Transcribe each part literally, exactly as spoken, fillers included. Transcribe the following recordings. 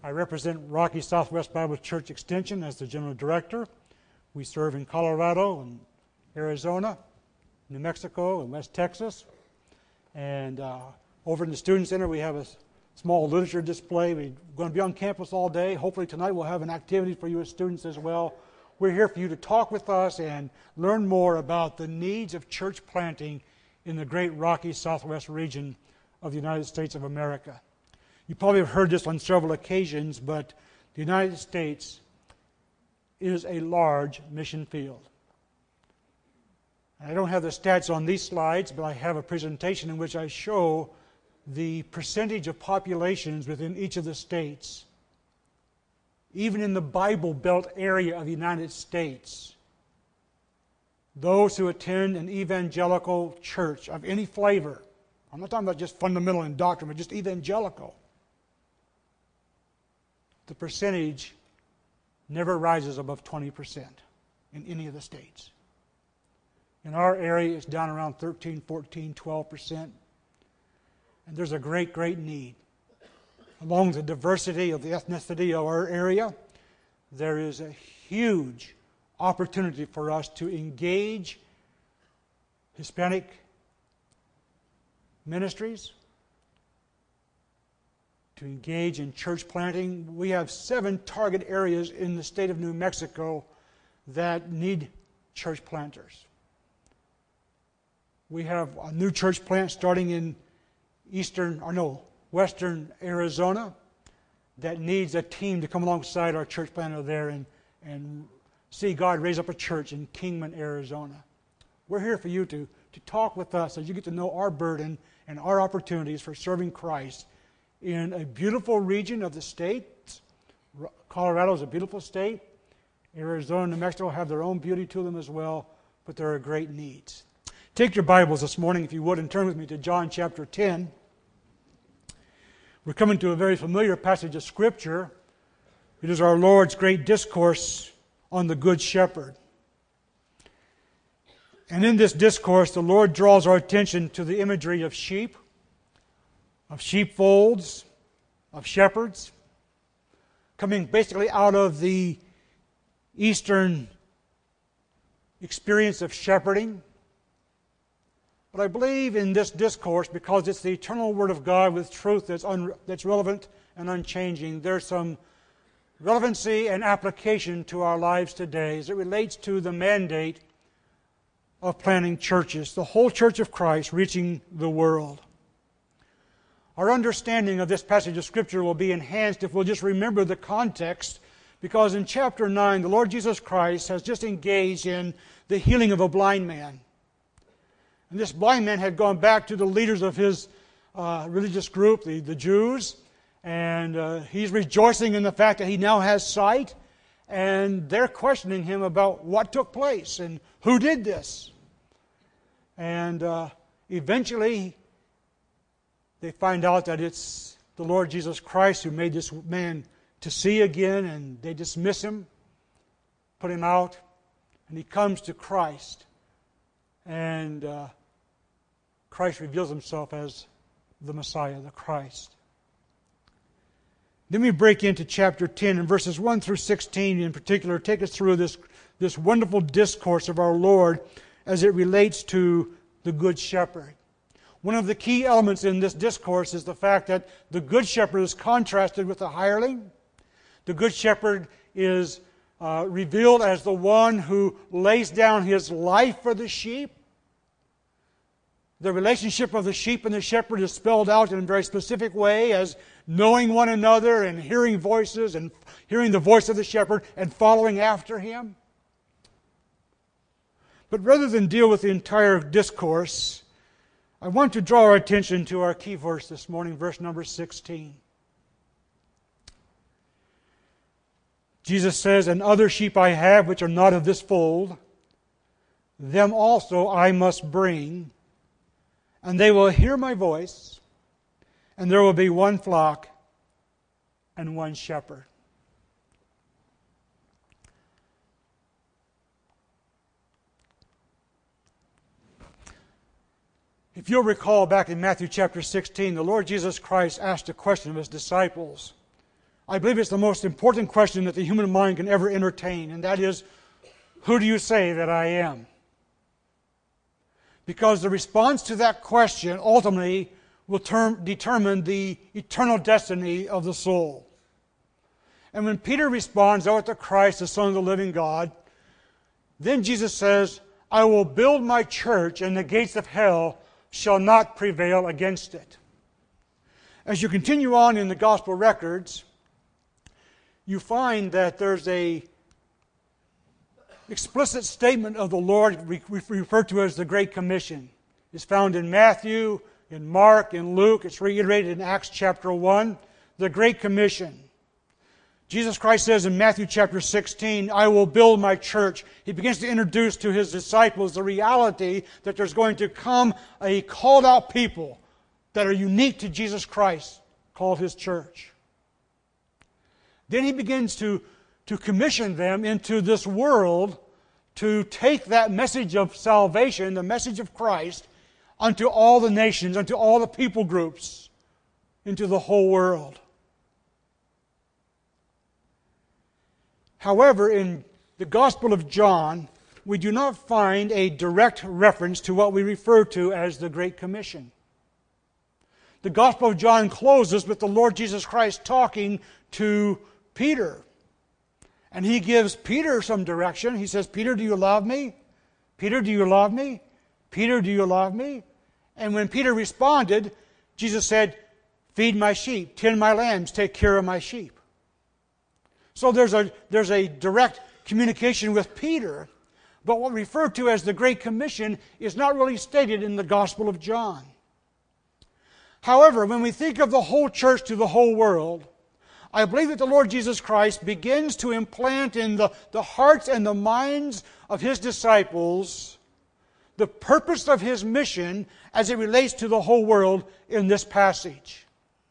I represent Rocky Southwest Bible Church Extension as the General Director. We serve in Colorado and Arizona, New Mexico, and West Texas. And uh, over in the Student Center, we have a small literature display. We're going to be on campus all day. Hopefully tonight we'll have an activity for you as students as well. We're here for you to talk with us and learn more about the needs of church planting in the great Rocky Southwest region of the United States of America. You probably have heard this on several occasions, but the United States is a large mission field. I don't have the stats on these slides, but I have a presentation in which I show the percentage of populations within each of the states. Even in the Bible Belt area of the United States, those who attend an evangelical church of any flavor, I'm not talking about just fundamental in doctrine, but just evangelical, the percentage never rises above twenty percent in any of the states. In our area, it's down around thirteen, fourteen, twelve percent. And there's a great, great need. Along with the diversity of the ethnicity of our area, there is a huge opportunity for us to engage Hispanic ministries, to engage in church planting. We have seven target areas in the state of New Mexico that need church planters. We have a new church plant starting in eastern, or no, western Arizona that needs a team to come alongside our church planter there and, and see God raise up a church in Kingman, Arizona. We're here for you to, to talk with us as you get to know our burden and our opportunities for serving Christ in a beautiful region of the state. Colorado is a beautiful state. Arizona and New Mexico have their own beauty to them as well, but there are great needs. Take your Bibles this morning, if you would, and turn with me to John chapter ten. We're coming to a very familiar passage of Scripture. It is our Lord's great discourse on the Good Shepherd. And in this discourse, the Lord draws our attention to the imagery of sheep, of sheepfolds, of shepherds, coming basically out of the Eastern experience of shepherding. But I believe in this discourse, because it's the eternal Word of God with truth that's, un, that's relevant and unchanging, there's some relevancy and application to our lives today as it relates to the mandate of planting churches, the whole Church of Christ reaching the world. Our understanding of this passage of Scripture will be enhanced if we'll just remember the context, because in chapter nine, the Lord Jesus Christ has just engaged in the healing of a blind man. And this blind man had gone back to the leaders of his uh, religious group, the, the Jews, and uh, he's rejoicing in the fact that he now has sight, and they're questioning him about what took place and who did this. And uh, eventually, they find out that it's the Lord Jesus Christ who made this man to see again, and they dismiss him, put him out, and he comes to Christ. And uh, Christ reveals himself as the Messiah, the Christ. Then we break into chapter ten, and verses one through sixteen in particular take us through this, this wonderful discourse of our Lord as it relates to the Good Shepherd. One of the key elements in this discourse is the fact that the Good Shepherd is contrasted with the hireling. The Good Shepherd is uh, revealed as the one who lays down his life for the sheep. The relationship of the sheep and the shepherd is spelled out in a very specific way as knowing one another and hearing voices and hearing the voice of the shepherd and following after him. But rather than deal with the entire discourse, I want to draw our attention to our key verse this morning, verse number sixteen. Jesus says, "And other sheep I have which are not of this fold, them also I must bring, and they will hear my voice, and there will be one flock and one shepherd." If you'll recall back in Matthew chapter sixteen, the Lord Jesus Christ asked a question of His disciples. I believe it's the most important question that the human mind can ever entertain, and that is, who do you say that I am? Because the response to that question ultimately will term, determine the eternal destiny of the soul. And when Peter responds, "Thou art the Christ, the Son of the living God," then Jesus says, "I will build my church, and the gates of hell shall not prevail against it." As you continue on in the gospel records, you find that there's a explicit statement of the Lord referred to as the Great Commission. It's found in Matthew, in Mark, in Luke. It's reiterated in Acts chapter one. The Great Commission. Jesus Christ says in Matthew chapter sixteen, "I will build my church." He begins to introduce to His disciples the reality that there's going to come a called out people that are unique to Jesus Christ, called His church. Then He begins to, to commission them into this world to take that message of salvation, the message of Christ, unto all the nations, unto all the people groups, into the whole world. However, in the Gospel of John, we do not find a direct reference to what we refer to as the Great Commission. The Gospel of John closes with the Lord Jesus Christ talking to Peter. And He gives Peter some direction. He says, "Peter, do you love me? Peter, do you love me? Peter, do you love me?" And when Peter responded, Jesus said, "Feed my sheep, tend my lambs, take care of my sheep." So there's a, there's a direct communication with Peter, but what we refer to as the Great Commission is not really stated in the Gospel of John. However, when we think of the whole church to the whole world, I believe that the Lord Jesus Christ begins to implant in the, the hearts and the minds of His disciples the purpose of His mission as it relates to the whole world in this passage.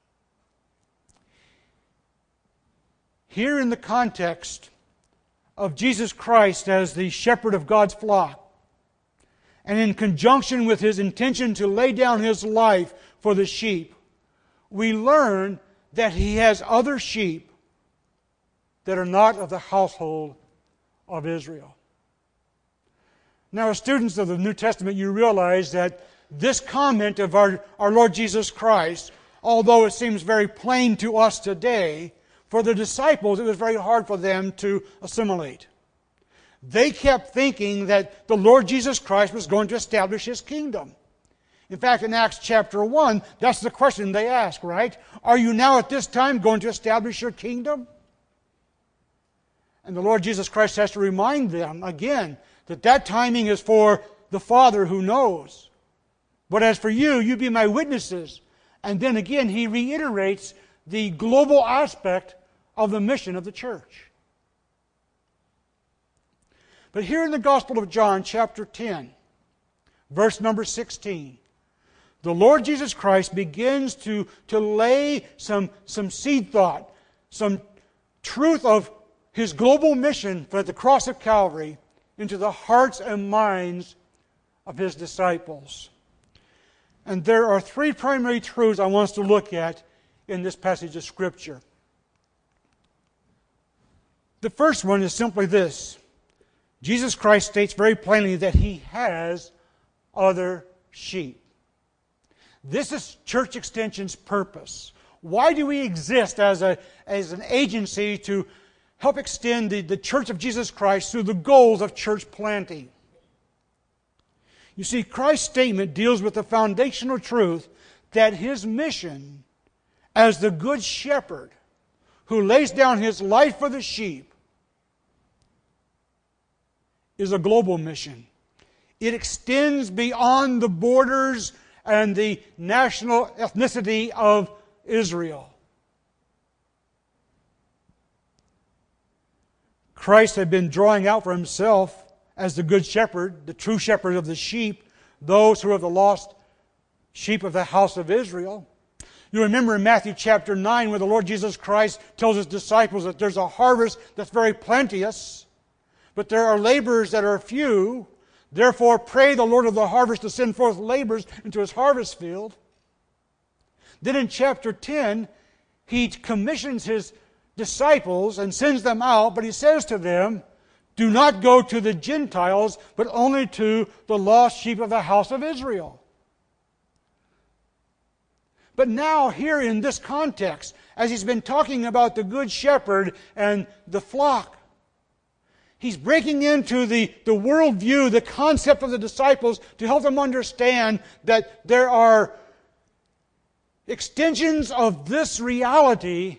Here in the context of Jesus Christ as the shepherd of God's flock, and in conjunction with His intention to lay down His life for the sheep, we learn that He has other sheep that are not of the household of Israel. Now, as students of the New Testament, you realize that this comment of our, our Lord Jesus Christ, although it seems very plain to us today, for the disciples it was very hard for them to assimilate. They kept thinking that the Lord Jesus Christ was going to establish His kingdom. In fact, in Acts chapter one, that's the question they ask, right? Are you now at this time going to establish your kingdom? And the Lord Jesus Christ has to remind them again that that timing is for the Father who knows. But as for you, you be my witnesses. And then again, He reiterates the global aspect of the mission of the church. But here in the Gospel of John, chapter ten, verse number sixteen, the Lord Jesus Christ begins to, to lay some, some seed thought, some truth of His global mission for the cross of Calvary into the hearts and minds of His disciples. And there are three primary truths I want us to look at in this passage of Scripture. The first one is simply this. Jesus Christ states very plainly that He has other sheep. This is Church Extension's purpose. Why do we exist as, a, as an agency to help extend the, the Church of Jesus Christ through the goals of church planting? You see, Christ's statement deals with the foundational truth that His mission as the Good Shepherd who lays down His life for the sheep is a global mission. It extends beyond the borders and the national ethnicity of Israel. Christ had been drawing out for Himself as the Good Shepherd, the true shepherd of the sheep, those who are the lost sheep of the house of Israel. You remember in Matthew chapter nine where the Lord Jesus Christ tells His disciples that there's a harvest that's very plenteous, but there are laborers that are few. Therefore, pray the Lord of the harvest to send forth laborers into His harvest field. Then in chapter ten, He commissions His disciples and sends them out, but He says to them, do not go to the Gentiles, but only to the lost sheep of the house of Israel. But now, here in this context, as He's been talking about the Good Shepherd and the flock, He's breaking into the, the worldview, the concept of the disciples, to help them understand that there are extensions of this reality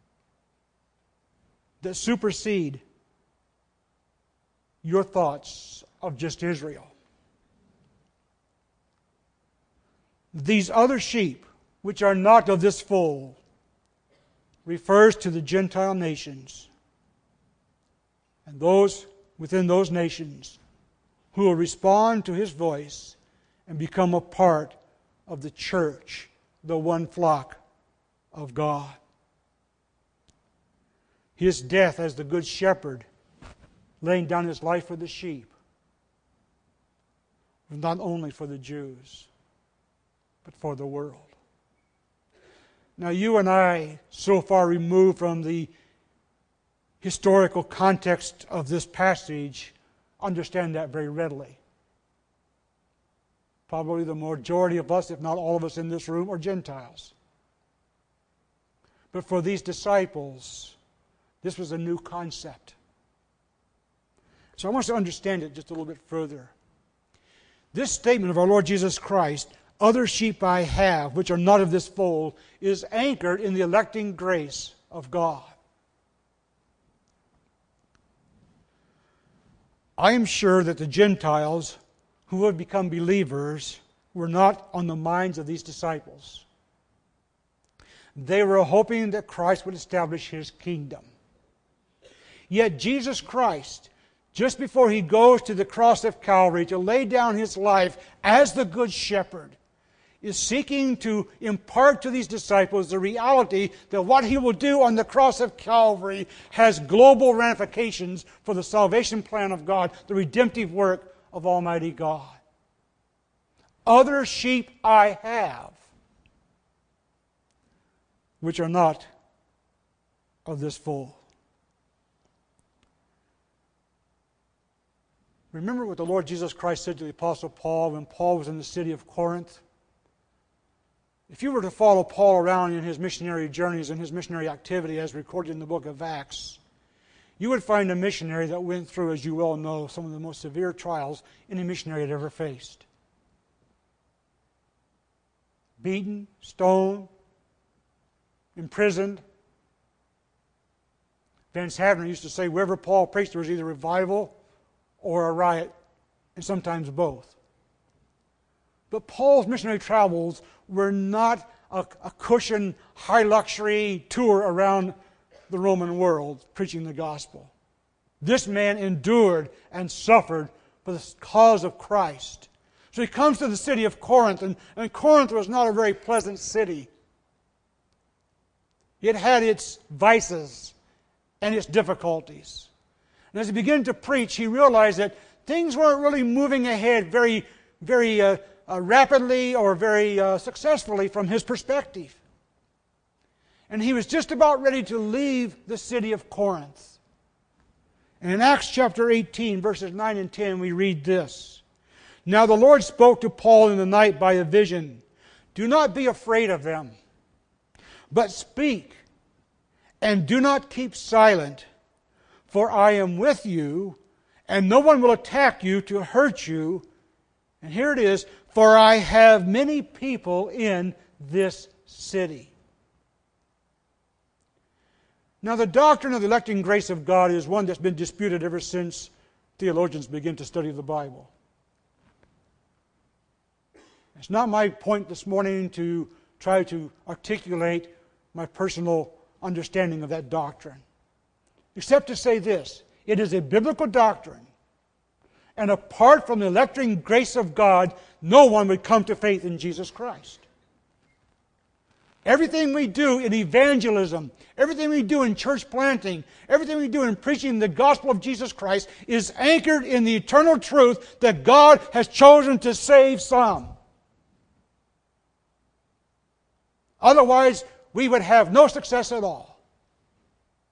that supersede your thoughts of just Israel. These other sheep, which are not of this fold, refers to the Gentile nations and those within those nations who will respond to His voice and become a part of the church, the one flock of God. His death as the Good Shepherd, laying down His life for the sheep, was not only for the Jews, but for the world. Now, you and I, so far removed from the historical context of this passage, understand that very readily. Probably the majority of us, if not all of us in this room, are Gentiles. But for these disciples, this was a new concept. So I want us to understand it just a little bit further. This statement of our Lord Jesus Christ, other sheep I have, which are not of this fold, is anchored in the electing grace of God. I am sure that the Gentiles who would become believers were not on the minds of these disciples. They were hoping that Christ would establish His kingdom. Yet Jesus Christ, just before He goes to the cross of Calvary to lay down His life as the Good Shepherd, is seeking to impart to these disciples the reality that what He will do on the cross of Calvary has global ramifications for the salvation plan of God, the redemptive work of Almighty God. Other sheep I have, which are not of this fold. Remember what the Lord Jesus Christ said to the Apostle Paul when Paul was in the city of Corinth? If you were to follow Paul around in his missionary journeys and his missionary activity as recorded in the book of Acts, you would find a missionary that went through, as you well know, some of the most severe trials any missionary had ever faced. Beaten, stoned, imprisoned. Vance Havner used to say, wherever Paul preached, there was either revival or a riot, and sometimes both. But Paul's missionary travels were not a, a cushion, high-luxury tour around the Roman world preaching the gospel. This man endured and suffered for the cause of Christ. So he comes to the city of Corinth, and, and Corinth was not a very pleasant city. It had its vices and its difficulties. And as he began to preach, he realized that things weren't really moving ahead very, very uh, uh, rapidly or very uh, successfully from his perspective. And he was just about ready to leave the city of Corinth. And in Acts chapter eighteen, verses nine and ten, we read this. Now the Lord spoke to Paul in the night by a vision. Do not be afraid of them, but speak, and do not keep silent. For I am with you, and no one will attack you to hurt you. And here it is, for I have many people in this city. Now the doctrine of the electing grace of God is one that's been disputed ever since theologians began to study the Bible. It's not my point this morning to try to articulate my personal understanding of that doctrine, except to say this: it is a biblical doctrine, and apart from the electing grace of God, no one would come to faith in Jesus Christ. Everything we do in evangelism, everything we do in church planting, everything we do in preaching the gospel of Jesus Christ is anchored in the eternal truth that God has chosen to save some. Otherwise, we would have no success at all.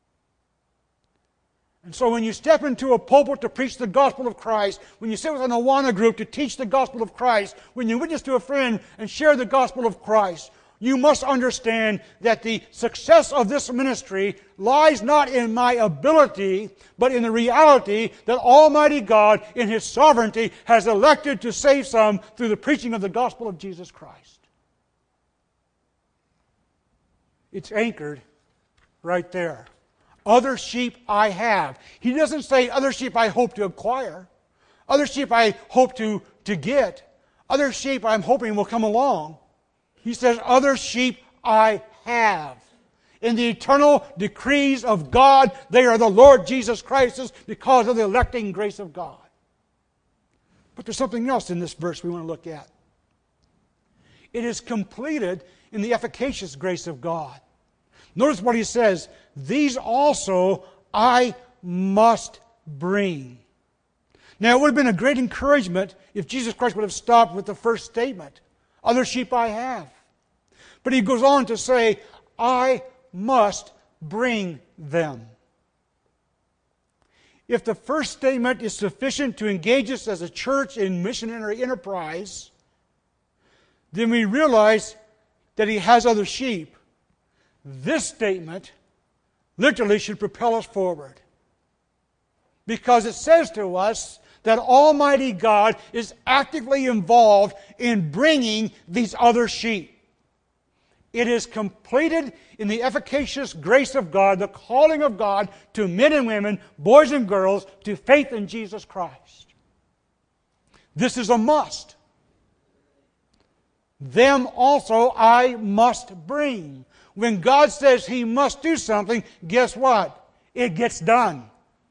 And so when you step into a pulpit to preach the gospel of Christ, when you sit with an Awana group to teach the gospel of Christ, when you witness to a friend and share the gospel of Christ, you must understand that the success of this ministry lies not in my ability, but in the reality that Almighty God, in His sovereignty, has elected to save some through the preaching of the gospel of Jesus Christ. It's anchored right there. Other sheep I have. He doesn't say other sheep I hope to acquire. Other sheep I hope to, to get. Other sheep I'm hoping will come along. He says, other sheep I have. In the eternal decrees of God, they are the Lord Jesus Christ's because of the electing grace of God. But there's something else in this verse we want to look at. It is completed in the efficacious grace of God. Notice what he says, these also I must bring. Now, it would have been a great encouragement if Jesus Christ would have stopped with the first statement. Other sheep I have. But he goes on to say, I must bring them. If the first statement is sufficient to engage us as a church in missionary enterprise, then we realize that he has other sheep. This statement literally should propel us forward. Because it says to us that Almighty God is actively involved in bringing these other sheep. It is completed in the efficacious grace of God, the calling of God to men and women, boys and girls, to faith in Jesus Christ. This is a must. Them also I must bring. When God says He must do something, guess what? It gets done.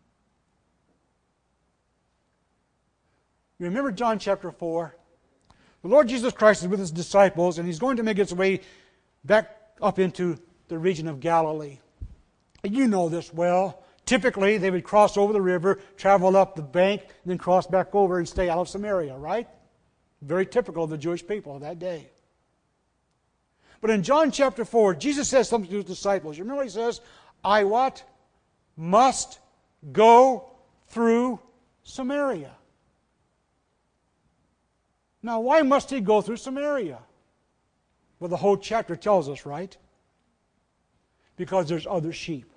You remember John chapter four? The Lord Jesus Christ is with His disciples, and He's going to make His way back up into the region of Galilee. And you know this well. Typically, they would cross over the river, travel up the bank, and then cross back over and stay out of Samaria, right? Very typical of the Jewish people of that day. But in John chapter four, Jesus says something to His disciples. You remember what He says? I what? Must go through Samaria. Now, why must He go through Samaria? Well, the whole chapter tells us, right? Because there's other sheep.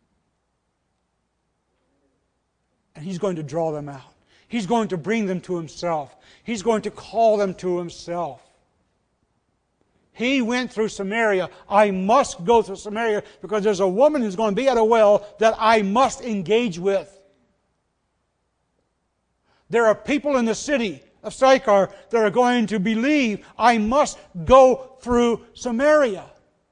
And He's going to draw them out. He's going to bring them to Himself. He's going to call them to Himself. He went through Samaria. I must go through Samaria because there's a woman who's going to be at a well that I must engage with. There are people in the city of Sychar that are going to believe. I must go through Samaria.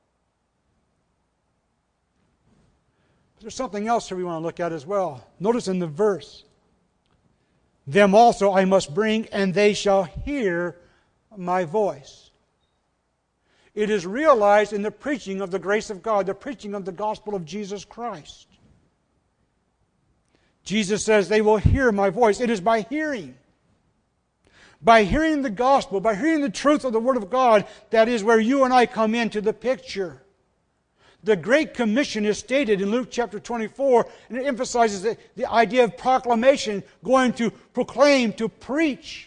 There's something else here we want to look at as well. Notice in the verse, them also I must bring, and they shall hear my voice. It is realized in the preaching of the grace of God, the preaching of the gospel of Jesus Christ. Jesus says they will hear my voice. It is by hearing. By hearing the gospel, by hearing the truth of the Word of God, that is where you and I come into the picture. The Great Commission is stated in Luke chapter twenty-four, and it emphasizes the, the idea of proclamation, going to proclaim, to preach.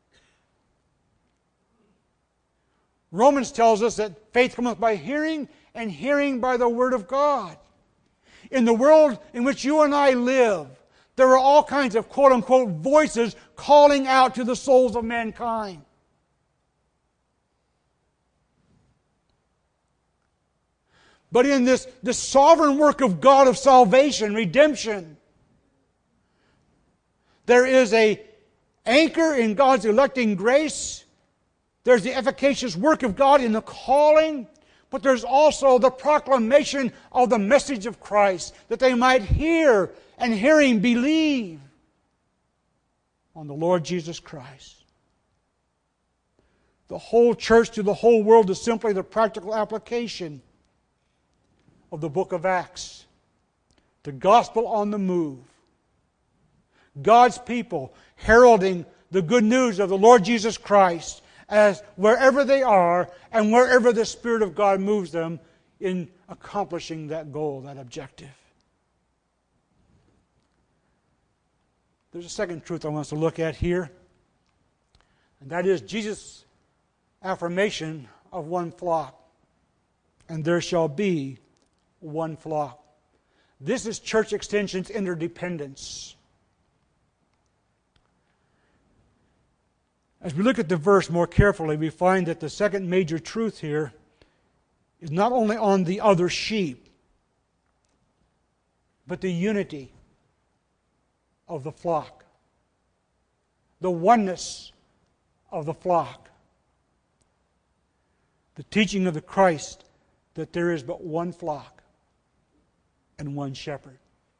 Romans tells us that faith cometh by hearing, and hearing by the Word of God. In the world in which you and I live, there are all kinds of quote-unquote voices calling out to the souls of mankind. But in this, this sovereign work of God of salvation, redemption, there is an anchor in God's electing grace. There's the efficacious work of God in the calling, but there's also the proclamation of the message of Christ, that they might hear, and hearing believe on the Lord Jesus Christ. The whole church to the whole world is simply the practical application of the book of Acts. The gospel on the move. God's people heralding the good news of the Lord Jesus Christ as wherever they are and wherever the Spirit of God moves them in accomplishing that goal, that objective. There's a second truth I want us to look at here, and that is Jesus' affirmation of one flock. And there shall be one flock. This is Church Extension's interdependence. As we look at the verse more carefully, we find that the second major truth here is not only on the other sheep, but the unity of the flock, the oneness of the flock, the teaching of the Christ that there is but one flock and one shepherd.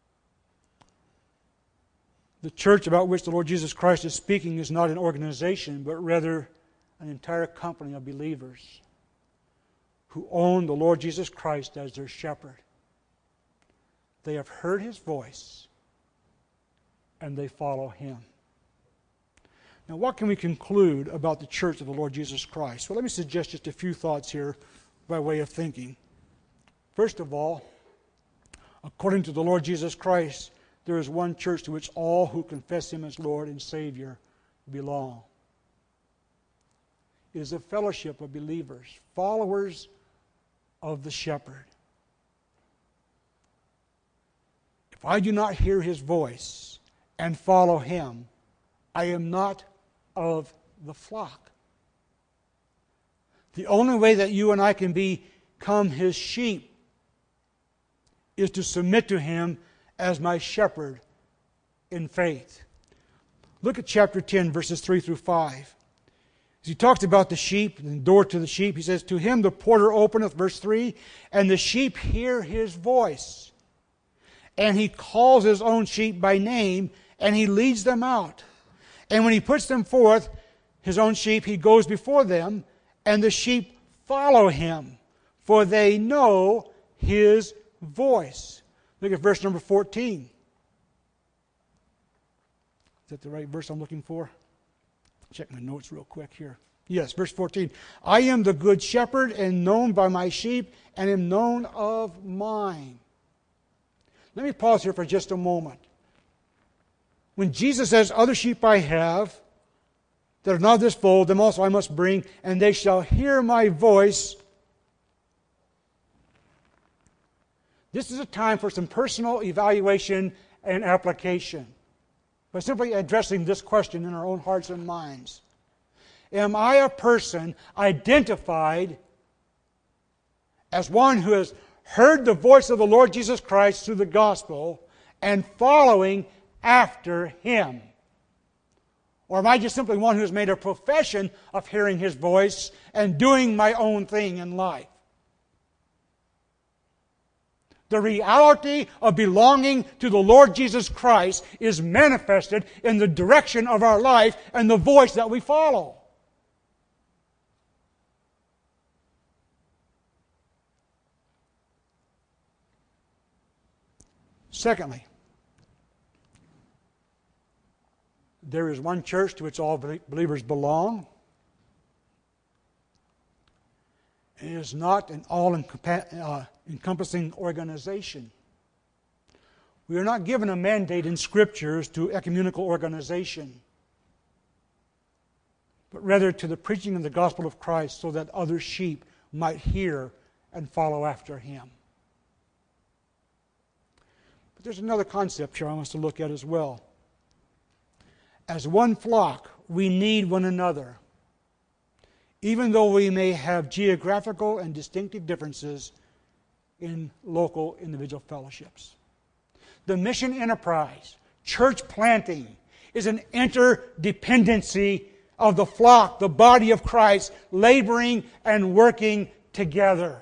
The church about which the Lord Jesus Christ is speaking is not an organization, but rather an entire company of believers who own the Lord Jesus Christ as their shepherd. They have heard His voice, and they follow Him. Now, what can we conclude about the church of the Lord Jesus Christ? Well, let me suggest just a few thoughts here by way of thinking. First of all, according to the Lord Jesus Christ, there is one church to which all who confess Him as Lord and Savior belong. It is a fellowship of believers, followers of the shepherd. If I do not hear His voice and follow Him, I am not of the flock. The only way that you and I can become His sheep is to submit to Him as my shepherd in faith. Look at chapter ten, verses three through five. As he talks about the sheep and the door to the sheep, he says, "To him the porter openeth," verse three, "and the sheep hear his voice. And he calls his own sheep by name, and he leads them out. And when he puts them forth, his own sheep, he goes before them, and the sheep follow him, for they know his voice." Look at verse number fourteen. Is that the right verse I'm looking for? Check my notes real quick here. Yes, verse fourteen. "I am the good shepherd, and known by my sheep, and am known of mine." Let me pause here for just a moment. When Jesus says, "Other sheep I have, that are not of this fold, them also I must bring, and they shall hear my voice," this is a time for some personal evaluation and application. By simply addressing this question in our own hearts and minds. Am I a person identified as one who has heard the voice of the Lord Jesus Christ through the gospel and following after Him? Or am I just simply one who has made a profession of hearing His voice and doing my own thing in life? The reality of belonging to the Lord Jesus Christ is manifested in the direction of our life and the voice that we follow. Secondly, there is one church to which all believers belong. It is not an all-encompassing organization. We are not given a mandate in Scriptures to ecumenical organization, but rather to the preaching of the gospel of Christ so that other sheep might hear and follow after Him. But there's another concept here I want us to look at as well. As one flock, we need one another. Even though we may have geographical and distinctive differences in local individual fellowships. The mission enterprise, church planting, is an interdependency of the flock, the body of Christ, laboring and working together.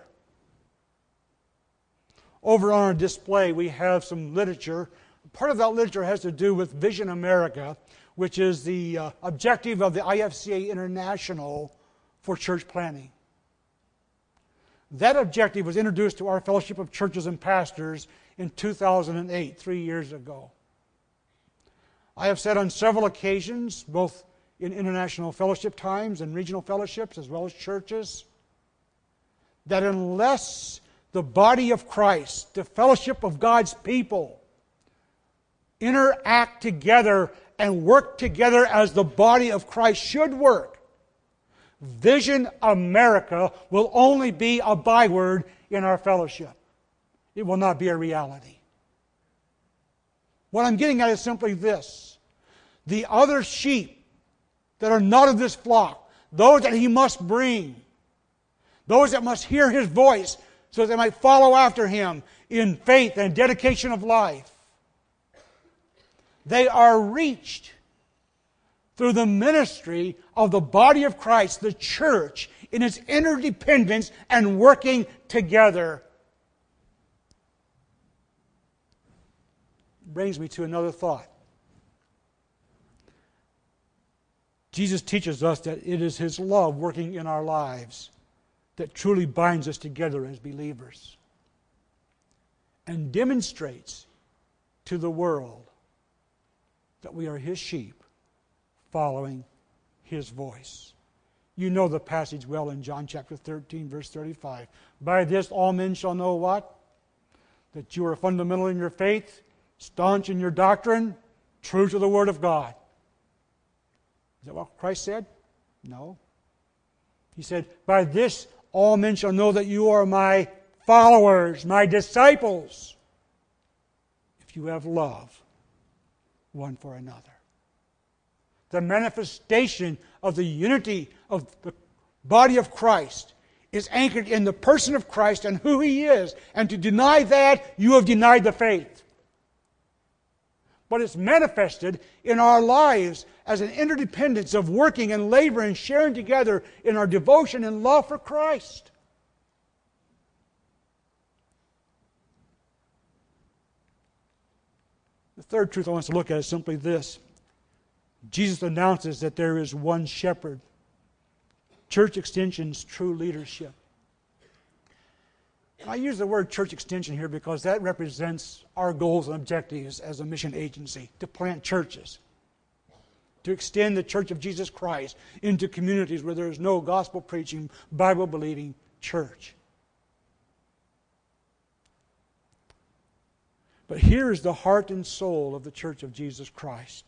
Over on our display, we have some literature. Part of that literature has to do with Vision America, which is the uh, objective of the I F C A International for church planting. That objective was introduced to our Fellowship of Churches and Pastors in two thousand eight, three years ago. I have said on several occasions, both in international fellowship times and regional fellowships, as well as churches, that unless the body of Christ, the fellowship of God's people, interact together and work together as the body of Christ should work, Vision America will only be a byword in our fellowship. It will not be a reality. What I'm getting at is simply this. The other sheep that are not of this flock, those that he must bring, those that must hear his voice so that they might follow after him in faith and dedication of life, they are reached through the ministry of the body of Christ, the church, in its interdependence and working together. Brings me to another thought. Jesus teaches us that it is His love working in our lives that truly binds us together as believers and demonstrates to the world that we are His sheep following His voice. You know the passage well in John chapter thirteen, verse thirty-five. By this all men shall know what? That you are fundamental in your faith, staunch in your doctrine, true to the Word of God. Is that what Christ said? No. He said, by this all men shall know that you are my followers, my disciples, if you have love one for another. The manifestation of the unity of the body of Christ is anchored in the person of Christ and who He is. And to deny that, you have denied the faith. But it's manifested in our lives as an interdependence of working and labor and sharing together in our devotion and love for Christ. The third truth I want us to look at is simply this. Jesus announces that there is one shepherd. Church Extension's true leadership. I use the word church extension here because that represents our goals and objectives as a mission agency, to plant churches, to extend the Church of Jesus Christ into communities where there is no gospel-preaching, Bible-believing church. But here is the heart and soul of the Church of Jesus Christ.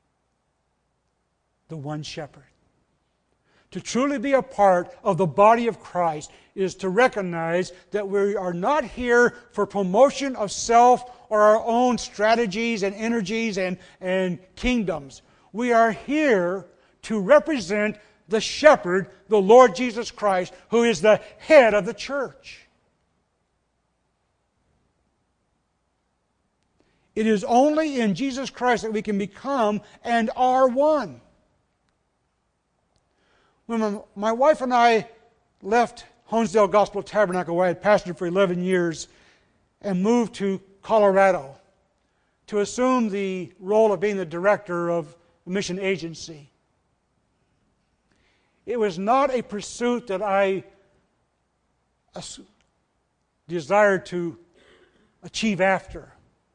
The one shepherd. To truly be a part of the body of Christ is to recognize that we are not here for promotion of self or our own strategies and energies and, and kingdoms. We are here to represent the shepherd, the Lord Jesus Christ, who is the head of the church. It is only in Jesus Christ that we can become and are one. When my wife and I left Honesdale Gospel Tabernacle, where I had pastored for eleven years, and moved to Colorado to assume the role of being the director of the mission agency, it was not a pursuit that I desired to achieve after.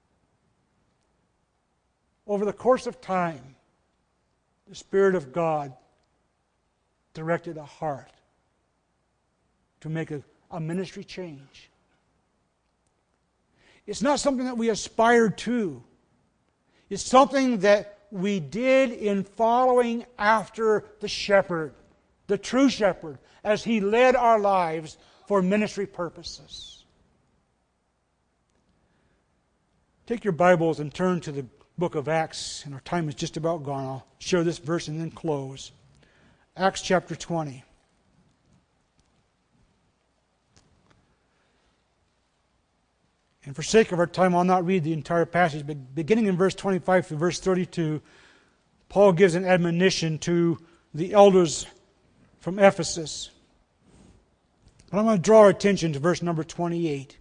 Over the course of time, the Spirit of God directed a heart to make a, a ministry change. It's not something that we aspired to. It's something that we did in following after the shepherd, the true shepherd, as he led our lives for ministry purposes. Take your Bibles and turn to the book of Acts, and our time is just about gone. I'll share this verse and then close. Acts chapter twenty. And for sake of our time, I'll not read the entire passage, but beginning in verse twenty-five through verse thirty-two, Paul gives an admonition to the elders from Ephesus. But I'm going to draw our attention to verse number twenty-eight.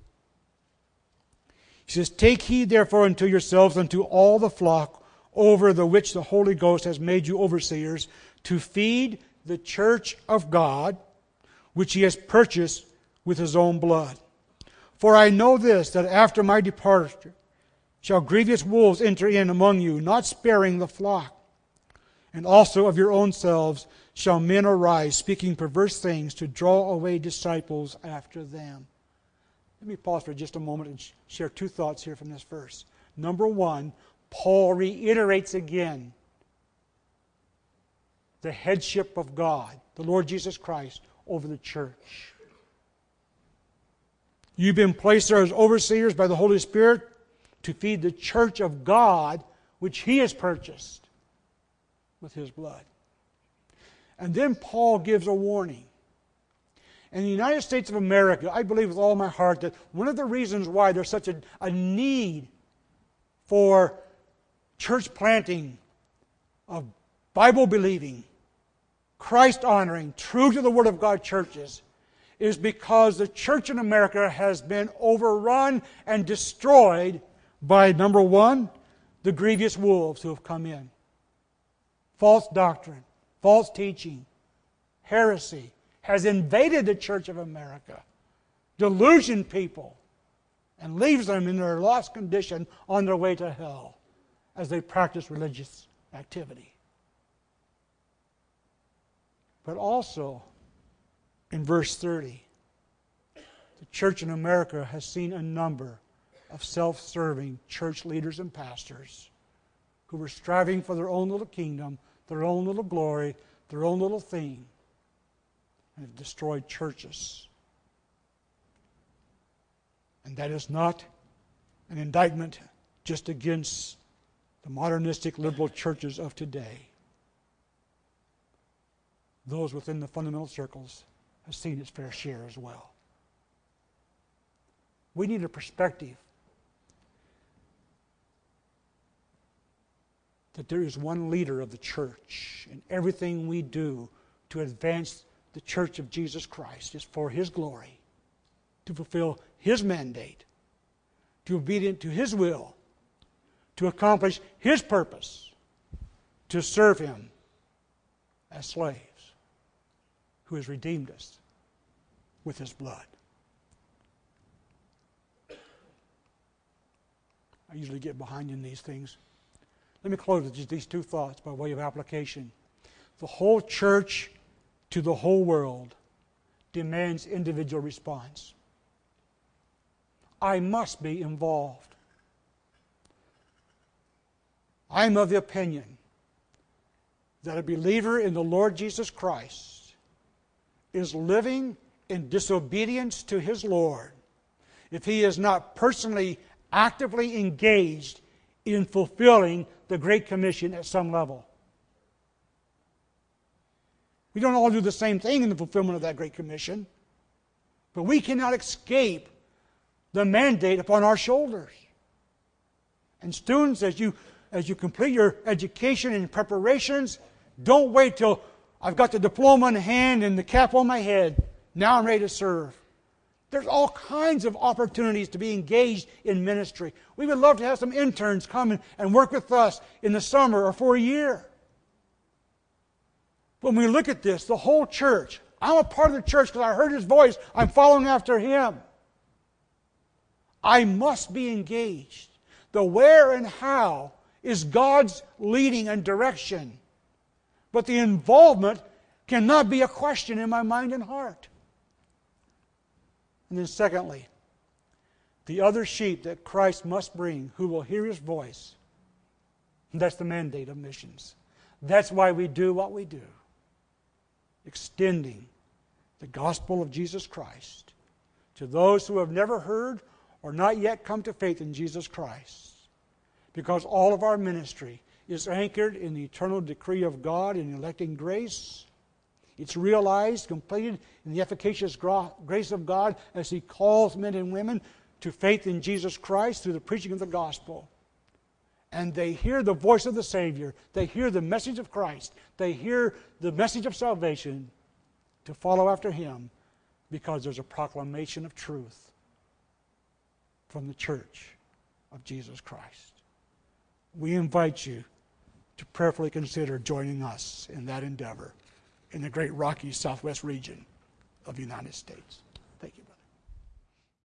He says, take heed therefore unto yourselves and to all the flock over the which the Holy Ghost has made you overseers, to feed the church of God, which He has purchased with His own blood. For I know this, that after my departure shall grievous wolves enter in among you, not sparing the flock. And also of your own selves shall men arise, speaking perverse things, to draw away disciples after them. Let me pause for just a moment and share two thoughts here from this verse. Number one, Paul reiterates again the headship of God, the Lord Jesus Christ, over the church. You've been placed there as overseers by the Holy Spirit to feed the church of God, which He has purchased with His blood. And then Paul gives a warning. In the United States of America, I believe with all my heart that one of the reasons why there's such a, a need for church planting of Bible-believing, Christ-honoring, true to the Word of God churches is because the church in America has been overrun and destroyed by, number one, the grievous wolves who have come in. False doctrine, false teaching, heresy has invaded the Church of America, delusioned people, and leaves them in their lost condition on their way to hell as they practice religious activity. But also, in verse thirty, the church in America has seen a number of self-serving church leaders and pastors who were striving for their own little kingdom, their own little glory, their own little thing, and have destroyed churches. And that is not an indictment just against the modernistic liberal churches of today. Those within the fundamental circles have seen its fair share as well. We need a perspective that there is one leader of the church, and everything we do to advance the church of Jesus Christ is for His glory, to fulfill His mandate, to be obedient to His will, to accomplish His purpose, to serve Him as slaves, who has redeemed us with His blood. I usually get behind in these things. Let me close with just these two thoughts by way of application. The whole church to the whole world demands individual response. I must be involved. I'm of the opinion that a believer in the Lord Jesus Christ is living in disobedience to his Lord if he is not personally, actively engaged in fulfilling the Great Commission at some level. We don't all do the same thing in the fulfillment of that Great Commission, but we cannot escape the mandate upon our shoulders. And students, as you as you complete your education and preparations, don't wait till I've got the diploma in hand and the cap on my head. Now I'm ready to serve. There's all kinds of opportunities to be engaged in ministry. We would love to have some interns come and work with us in the summer or for a year. When we look at this, the whole church, I'm a part of the church because I heard His voice. I'm following after Him. I must be engaged. The where and how is God's leading and direction. But the involvement cannot be a question in my mind and heart. And then secondly, the other sheep that Christ must bring who will hear His voice. And that's the mandate of missions. That's why we do what we do. Extending the gospel of Jesus Christ to those who have never heard or not yet come to faith in Jesus Christ. Because all of our ministry is anchored in the eternal decree of God in electing grace. It's realized, completed in the efficacious grace of God as He calls men and women to faith in Jesus Christ through the preaching of the gospel. And they hear the voice of the Savior. They hear the message of Christ. They hear the message of salvation to follow after Him because there's a proclamation of truth from the church of Jesus Christ. We invite you to prayerfully consider joining us in that endeavor in the great Rocky Southwest region of the United States.